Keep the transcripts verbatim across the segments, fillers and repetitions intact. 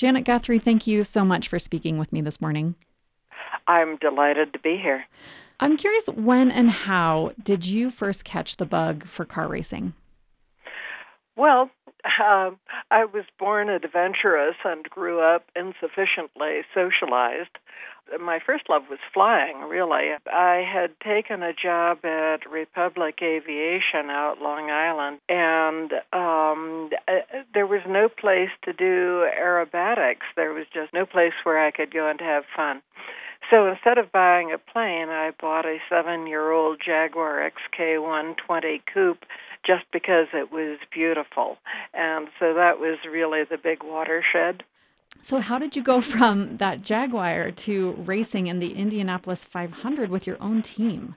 Janet Guthrie, thank you so much for speaking with me this morning. I'm delighted to be here. I'm curious, when and how did you first catch the bug for car racing? Well, uh, I was born adventurous and grew up insufficiently socialized. My first love was flying, really. I had taken a job at Republic Aviation out Long Island, and um, there was no place to do aerobatics. There was just no place where I could go and have fun. So instead of buying a plane, I bought a seven-year-old Jaguar X K one twenty coupe just because it was beautiful. And so that was really the big watershed. So how did you go from that Jaguar to racing in the Indianapolis five hundred with your own team?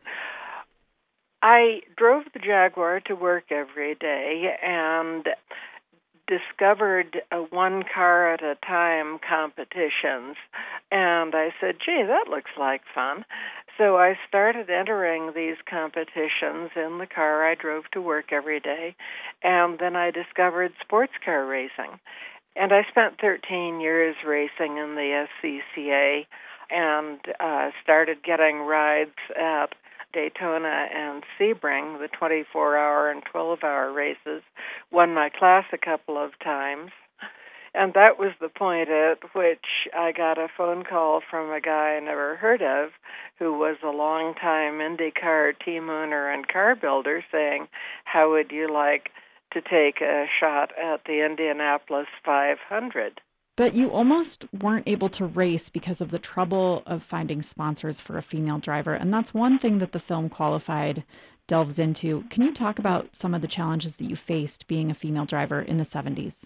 I drove the Jaguar to work every day and discovered a one car at a time competitions. And I said, gee, that looks like fun. So I started entering these competitions in the car I drove to work every day. And then I discovered sports car racing. And I spent thirteen years racing in the S C C A and uh, started getting rides at Daytona and Sebring, the twenty-four hour and twelve hour races, won my class a couple of times. And that was the point at which I got a phone call from a guy I never heard of who was a longtime IndyCar team owner and car builder saying, how would you like to take a shot at the Indianapolis five hundred? But you almost weren't able to race because of the trouble of finding sponsors for a female driver. And that's one thing that the film Qualified delves into. Can you talk about some of the challenges that you faced being a female driver in the seventies?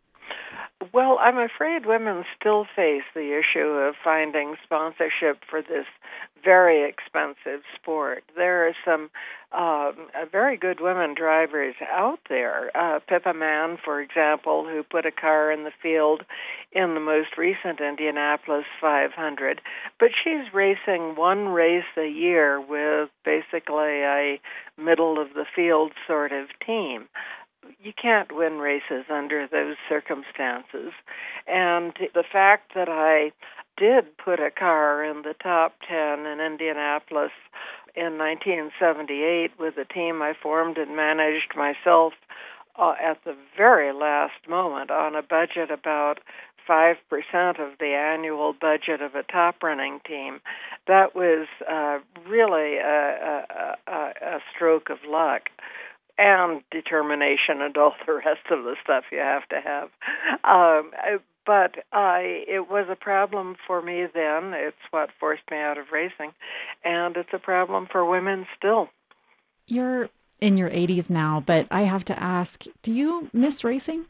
Well, I'm afraid women still face the issue of finding sponsorship for this very expensive sport. There are some um, very good women drivers out there. Uh, Pippa Mann, for example, who put a car in the field in the most recent Indianapolis five hundred. But she's racing one race a year with basically a middle-of-the-field sort of team. You can't win races under those circumstances. And the fact that I did put a car in the top ten in Indianapolis in nineteen seventy-eight with a team I formed and managed myself uh, at the very last moment on a budget about five percent of the annual budget of a top running team, that was uh, really a, a, a, a stroke of luck. And determination and all the rest of the stuff you have to have. Um, but I, it was a problem for me then. It's what forced me out of racing. And it's a problem for women still. You're in your eighties now, but I have to ask, do you miss racing?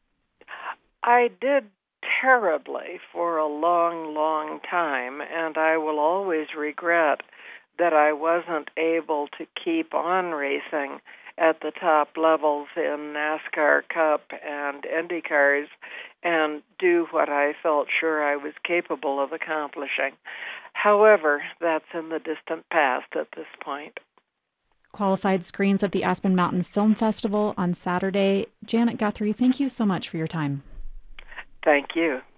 I did terribly for a long, long time, and I will always regret that I wasn't able to keep on racing at the top levels in NASCAR Cup and IndyCars and do what I felt sure I was capable of accomplishing. However, that's in the distant past at this point. Qualified screens at the Aspen Mountain Film Festival on Saturday. Janet Guthrie, thank you so much for your time. Thank you.